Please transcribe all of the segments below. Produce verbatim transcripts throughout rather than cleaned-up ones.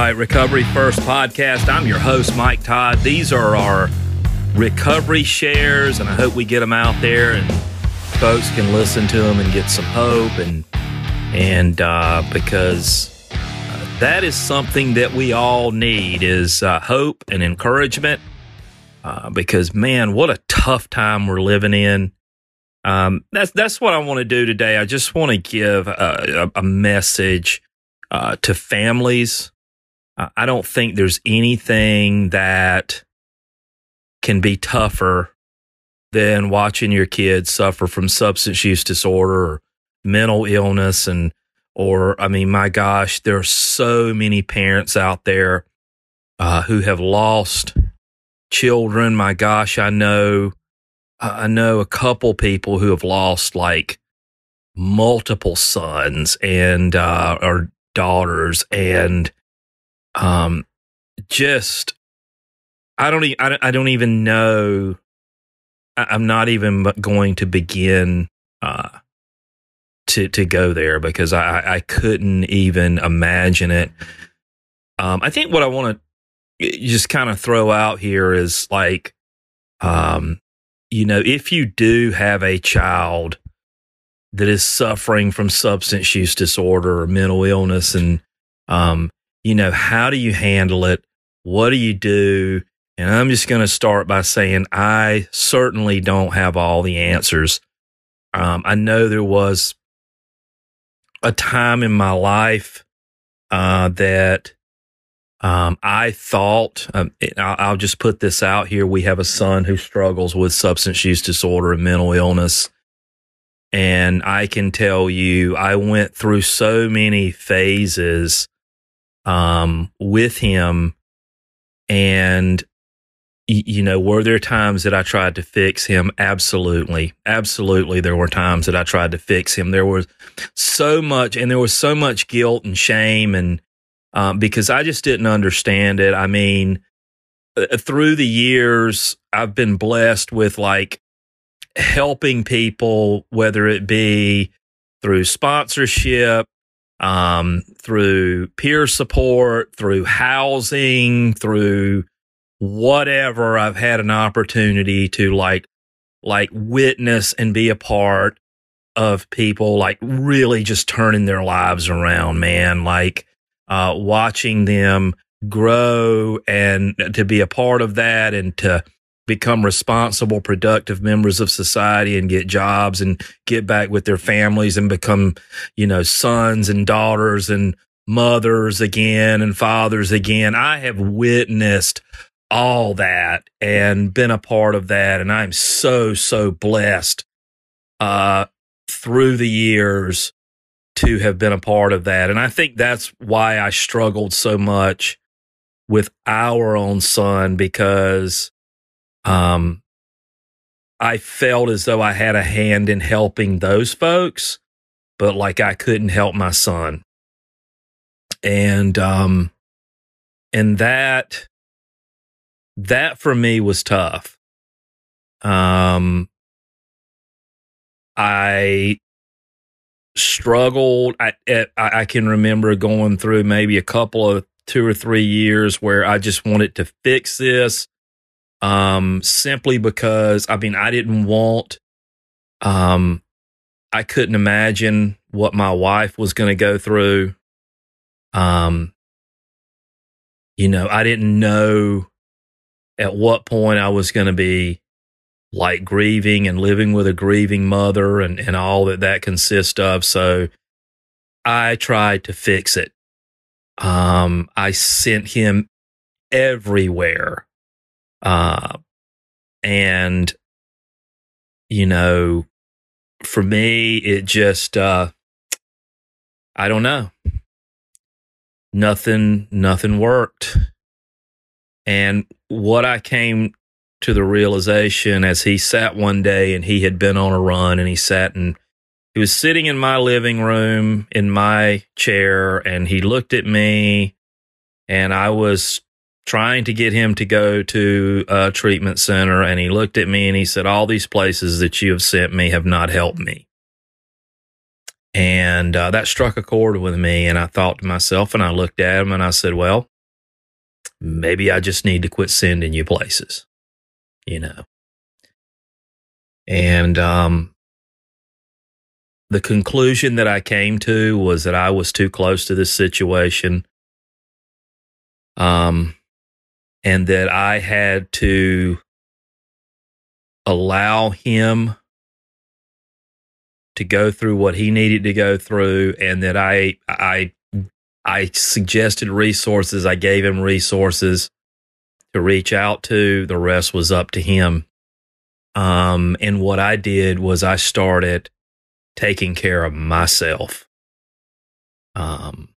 right, Recovery First Podcast. I'm your host, Mike Todd. These are our recovery shares, and I hope we get them out there and folks can listen to them and get some hope. And and uh, because uh, that is something that we all need is uh, hope and encouragement. Uh, because man, what a tough time we're living in. Um, that's that's what I want to do today. I just want to give a, a, a message uh, to families. Uh, I don't think there's anything that can be tougher than watching your kids suffer from substance use disorder or mental illness. And, or, I mean, my gosh, there are so many parents out there uh, who have lost children. My gosh, I know, I know a couple people who have lost like multiple sons and, uh, or daughters, and, um, just, I don't, e- I don't, I don't even know. I, I'm not even going to begin, uh, to, to go there because I, I couldn't even imagine it. Um, I think what I want to just kind of throw out here is like, um, you know, if you do have a child that is suffering from substance use disorder or mental illness, and, um, you know, how do you handle it? What do you do? And I'm just going to start by saying I certainly don't have all the answers. Um, I know there was a time in my life uh, that um, I thought, um, I'll, I'll just put this out here. We have a son who struggles with substance use disorder and mental illness. And I can tell you, I went through so many phases um, with him. And, you know, were there times that I tried to fix him? Absolutely. Absolutely. There were times that I tried to fix him. There was so much, and there was so much guilt and shame, and um, because I just didn't understand it. I mean, uh, through the years, I've been blessed with like helping people, whether it be through sponsorship, um, through peer support, through housing, through whatever. I've had an opportunity to like, like witness and be a part of people like really just turning their lives around, man. Like, uh, watching them grow and to be a part of that and to become responsible, productive members of society and get jobs and get back with their families and become, you know, sons and daughters and mothers again and fathers again. I have witnessed all that and been a part of that. And I'm so, so blessed, uh, through the years to have been a part of that. And I think that's why I struggled so much with our own son, because Um, I felt as though I had a hand in helping those folks, but like I couldn't help my son. And, um, and that, that for me was tough. Um, I struggled. I, I, I can remember going through maybe a couple of two or three years where I just wanted to fix this. Um, simply because, I mean, I didn't want, um, I couldn't imagine what my wife was going to go through. Um, you know, I didn't know at what point I was going to be like grieving and living with a grieving mother and, and all that that consists of. So I tried to fix it. Um, I sent him everywhere. Uh, and, you know, for me, it just, uh, I don't know. Nothing, nothing worked. And what I came to the realization as he sat one day, and he had been on a run, and he sat and he was sitting in my living room in my chair, and he looked at me, and I was trying to get him to go to a treatment center. And he looked at me and he said, all these places that you have sent me have not helped me. And uh, that struck a chord with me. And I thought to myself, and I looked at him and I said, well, maybe I just need to quit sending you places, you know. And um, the conclusion that I came to was that I was too close to this situation, um, and that I had to allow him to go through what he needed to go through, and that I I I suggested resources. I gave him resources to reach out to. The rest was up to him. Um, and what I did was I started taking care of myself, um,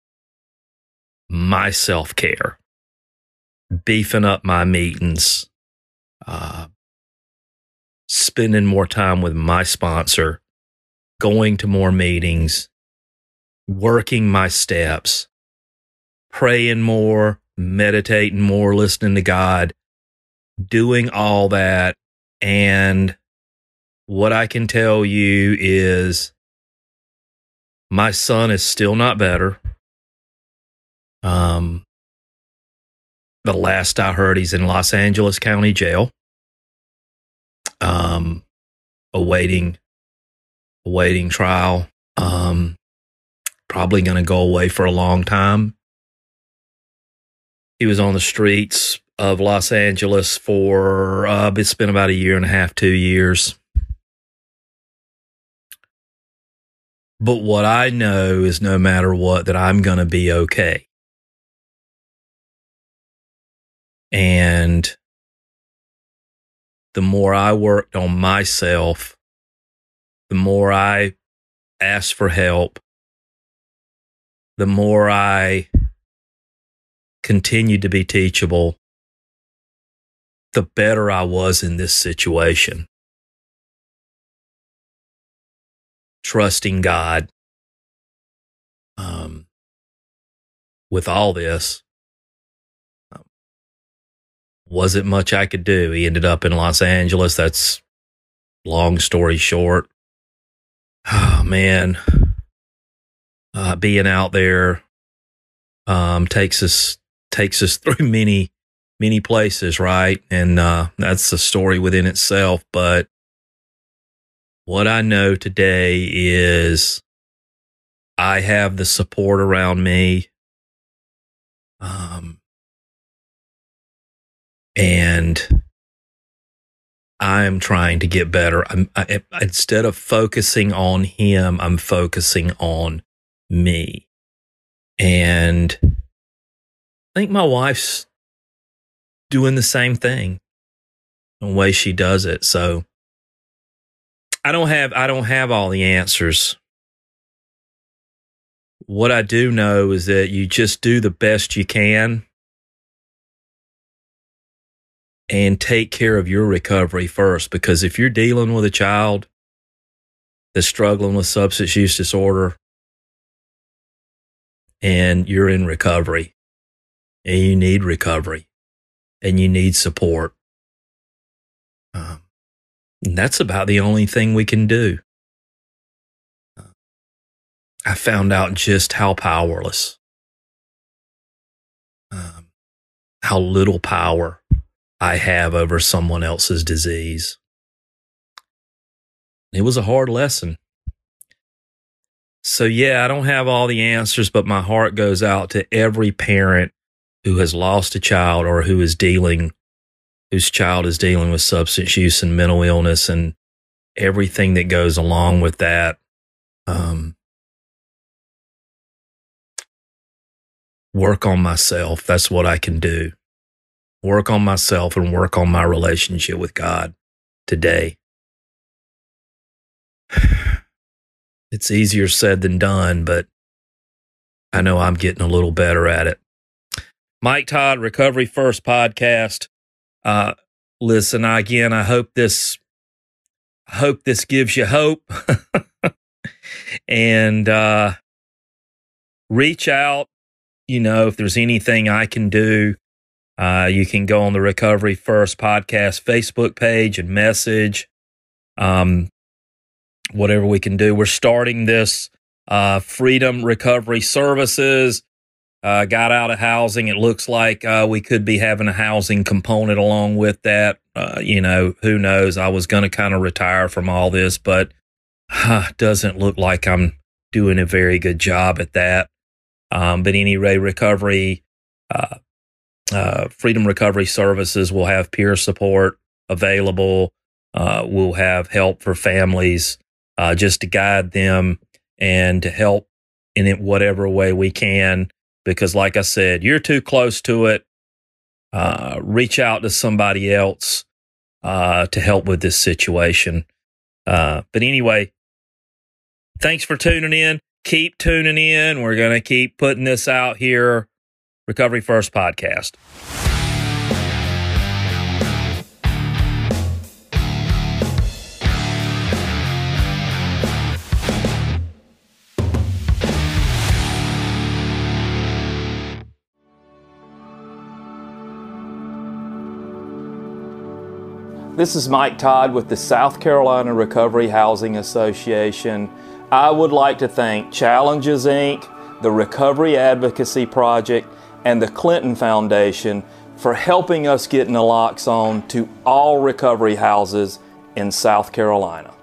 my self-care, beefing up my meetings, uh, spending more time with my sponsor, going to more meetings, working my steps, praying more, meditating more, listening to God, doing all that. And what I can tell you is my son is still not better. Um, the last I heard, he's in Los Angeles County Jail, um, awaiting, awaiting trial. Um, probably going to go away for a long time. He was on the streets of Los Angeles for, uh, it's been about a year and a half, two years. But what I know is no matter what, that I'm going to be okay. And the more I worked on myself, the more I asked for help, the more I continued to be teachable, the better I was in this situation. Trusting God um, with all this. Um, wasn't much I could do. He ended up in Los Angeles. That's long story short. Oh, man. Uh, being out there um, takes us takes us through many, many places, right? And uh, that's a story within itself. But what I know today is I have the support around me. Um, and I'm trying to get better. I'm, I, instead of focusing on him, I'm focusing on me. And I think my wife's doing the same thing, the way she does it. So I don't have, I don't have all the answers. What I do know is that you just do the best you can and take care of your recovery first. Because if you're dealing with a child that's struggling with substance use disorder and you're in recovery and you need recovery and you need support, um, and that's about the only thing we can do. I found out just how powerless, um, how little power I have over someone else's disease. It was a hard lesson. So yeah, I don't have all the answers, but my heart goes out to every parent who has lost a child or who is dealing, whose child is dealing with substance use and mental illness and everything that goes along with that. Um, work on myself. That's what I can do. Work on myself and work on my relationship with God today. It's easier said than done, but I know I'm getting a little better at it. Mike Todd, Recovery First Podcast. Uh, listen, again, I hope this, I hope this gives you hope. And uh, reach out. You know, if there's anything I can do, uh, you can go on the Recovery First Podcast Facebook page and message. Um, whatever we can do. We're starting this uh, Freedom Recovery Services. uh, got out of housing. It looks like uh, we could be having a housing component along with that. Uh, you know, who knows? I was going to kind of retire from all this, but uh, doesn't look like I'm doing a very good job at that. Um, but anyway, recovery, uh, uh, Freedom Recovery Services will have peer support available. Uh, we'll have help for families, uh, just to guide them and to help in it whatever way we can. Because like I said, you're too close to it. Uh, reach out to somebody else uh, to help with this situation. Uh, but anyway, thanks for tuning in. Keep tuning in. We're going to keep putting this out here. Recovery First Podcast. This is Mike Todd with the South Carolina Recovery Housing Association. I would like to thank Challenges, Incorporated, the Recovery Advocacy Project, and the Clinton Foundation for helping us get naloxone to all recovery houses in South Carolina.